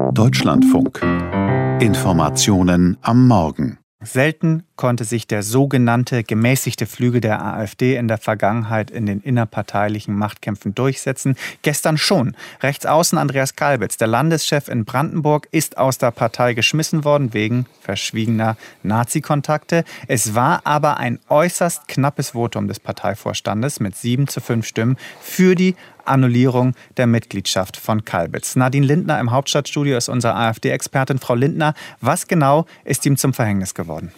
Deutschlandfunk. Informationen am Morgen. Selten konnte sich der sogenannte gemäßigte Flügel der AfD in der Vergangenheit in den innerparteilichen Machtkämpfen durchsetzen. Gestern schon. Rechtsaußen Andreas Kalbitz, der Landeschef in Brandenburg, ist aus der Partei geschmissen worden wegen verschwiegener Nazi-Kontakte. Es war aber ein äußerst knappes Votum des Parteivorstandes mit 7:5 Stimmen für die Annullierung der Mitgliedschaft von Kalbitz. Nadine Lindner im Hauptstadtstudio ist unsere AfD-Expertin. Frau Lindner, was genau ist ihm zum Verhängnis geworden?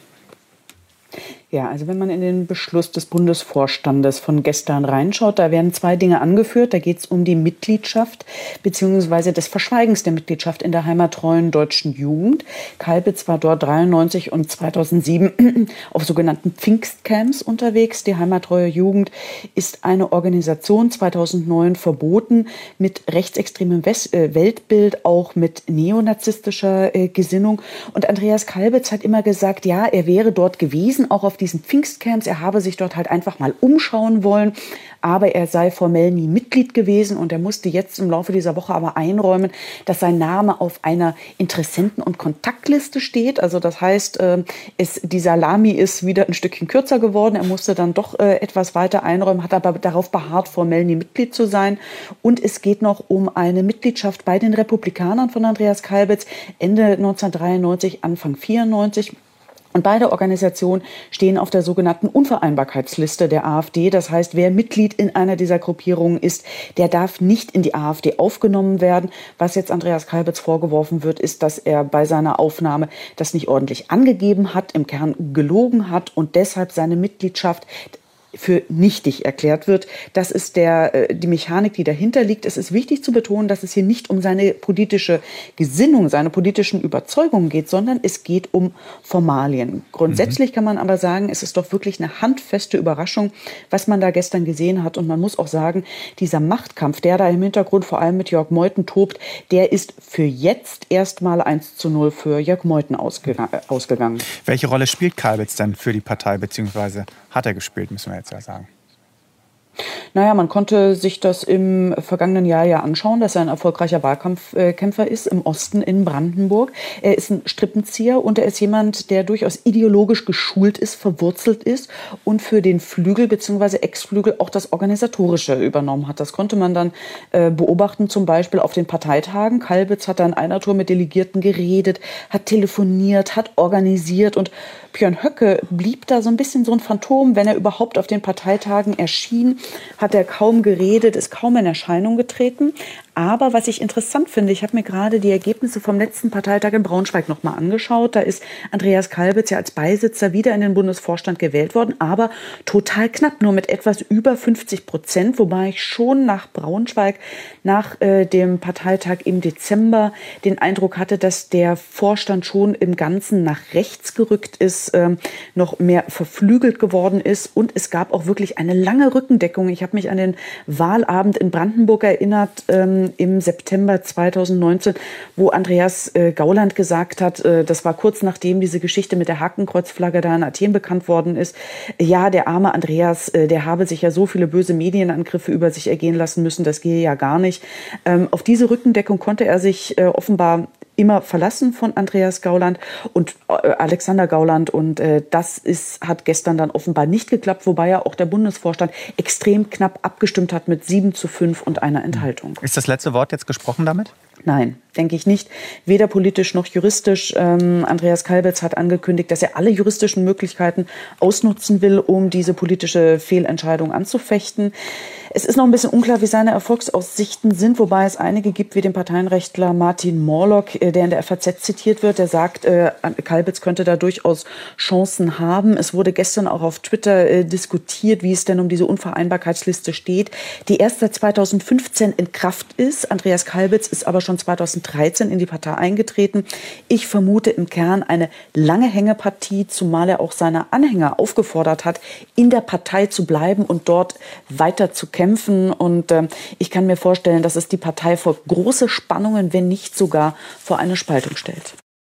Ja, also wenn man in den Beschluss des Bundesvorstandes von gestern reinschaut, da werden zwei Dinge angeführt. Da geht es um die Mitgliedschaft bzw. des Verschweigens der Mitgliedschaft in der heimattreuen deutschen Jugend. Kalbitz war dort 1993 und 2007 auf sogenannten Pfingstcamps unterwegs. Die heimattreue Jugend ist eine Organisation, 2009 verboten, mit rechtsextremem Weltbild, auch mit neonazistischer Gesinnung. Und Andreas Kalbitz hat immer gesagt, ja, er wäre dort gewesen, auch auf diesen Pfingstcamps. Er habe sich dort halt einfach mal umschauen wollen, aber er sei formell nie Mitglied gewesen und er musste jetzt im Laufe dieser Woche aber einräumen, dass sein Name auf einer Interessenten- und Kontaktliste steht. Also das heißt, die Salami ist wieder ein Stückchen kürzer geworden. Er musste dann doch etwas weiter einräumen, hat aber darauf beharrt, formell nie Mitglied zu sein. Und es geht noch um eine Mitgliedschaft bei den Republikanern von Andreas Kalbitz, Ende 1993, Anfang 1994. Und beide Organisationen stehen auf der sogenannten Unvereinbarkeitsliste der AfD. Das heißt, wer Mitglied in einer dieser Gruppierungen ist, der darf nicht in die AfD aufgenommen werden. Was jetzt Andreas Kalbitz vorgeworfen wird, ist, dass er bei seiner Aufnahme das nicht ordentlich angegeben hat, im Kern gelogen hat und deshalb seine Mitgliedschaft für nichtig erklärt wird. Das ist die Mechanik, die dahinter liegt. Es ist wichtig zu betonen, dass es hier nicht um seine politische Gesinnung, seine politischen Überzeugungen geht, sondern es geht um Formalien. Grundsätzlich kann man aber sagen, es ist doch wirklich eine handfeste Überraschung, was man da gestern gesehen hat. Und man muss auch sagen, dieser Machtkampf, der da im Hintergrund vor allem mit Jörg Meuthen tobt, der ist für jetzt erstmal 1:0 für Jörg Meuthen ausgegangen. Welche Rolle spielt Kalbitz denn für die Partei, beziehungsweise hat er gespielt, müssen wir jetzt ja sagen? Naja, man konnte sich das im vergangenen Jahr ja anschauen, dass er ein erfolgreicher Wahlkampfkämpfer ist im Osten in Brandenburg. Er ist ein Strippenzieher und er ist jemand, der durchaus ideologisch geschult ist, verwurzelt ist und für den Flügel bzw. Ex-Flügel auch das Organisatorische übernommen hat. Das konnte man dann beobachten, zum Beispiel auf den Parteitagen. Kalbitz hat an einer Tour mit Delegierten geredet, hat telefoniert, hat organisiert und Björn Höcke blieb da so ein bisschen so ein Phantom, wenn er überhaupt auf den Parteitagen erschien, hat er kaum geredet, ist kaum in Erscheinung getreten. Aber was ich interessant finde, ich habe mir gerade die Ergebnisse vom letzten Parteitag in Braunschweig noch mal angeschaut. Da ist Andreas Kalbitz ja als Beisitzer wieder in den Bundesvorstand gewählt worden, aber total knapp, nur mit etwas über 50%, wobei ich schon nach Braunschweig, nach dem Parteitag im Dezember, den Eindruck hatte, dass der Vorstand schon im Ganzen nach rechts gerückt ist, noch mehr verflügelt geworden ist und es gab auch wirklich eine lange Rückendeckung. Ich habe mich an den Wahlabend in Brandenburg erinnert, im September 2019, wo Andreas Gauland gesagt hat, das war kurz nachdem diese Geschichte mit der Hakenkreuzflagge da in Athen bekannt worden ist, ja, der arme Andreas, der habe sich ja so viele böse Medienangriffe über sich ergehen lassen müssen, das gehe ja gar nicht. Auf diese Rückendeckung konnte er sich offenbar immer verlassen von Andreas Gauland und Alexander Gauland und hat gestern dann offenbar nicht geklappt, wobei ja auch der Bundesvorstand extrem knapp abgestimmt hat mit 7:5 und einer Enthaltung. Ist das letzte Wort jetzt gesprochen damit? Nein, denke ich nicht. Weder politisch noch juristisch. Andreas Kalbitz hat angekündigt, dass er alle juristischen Möglichkeiten ausnutzen will, um diese politische Fehlentscheidung anzufechten. Es ist noch ein bisschen unklar, wie seine Erfolgsaussichten sind, wobei es einige gibt, wie den Parteienrechtler Martin Morlock, der in der FAZ zitiert wird. Der sagt, Kalbitz könnte da durchaus Chancen haben. Es wurde gestern auch auf Twitter diskutiert, wie es denn um diese Unvereinbarkeitsliste steht, die erst seit 2015 in Kraft ist. Andreas Kalbitz ist aber schon 2013 in die Partei eingetreten. Ich vermute im Kern eine lange Hängepartie, zumal er auch seine Anhänger aufgefordert hat, in der Partei zu bleiben und dort weiter zu kämpfen. Und ich kann mir vorstellen, dass es die Partei vor große Spannungen, wenn nicht sogar vor eine Spaltung stellt.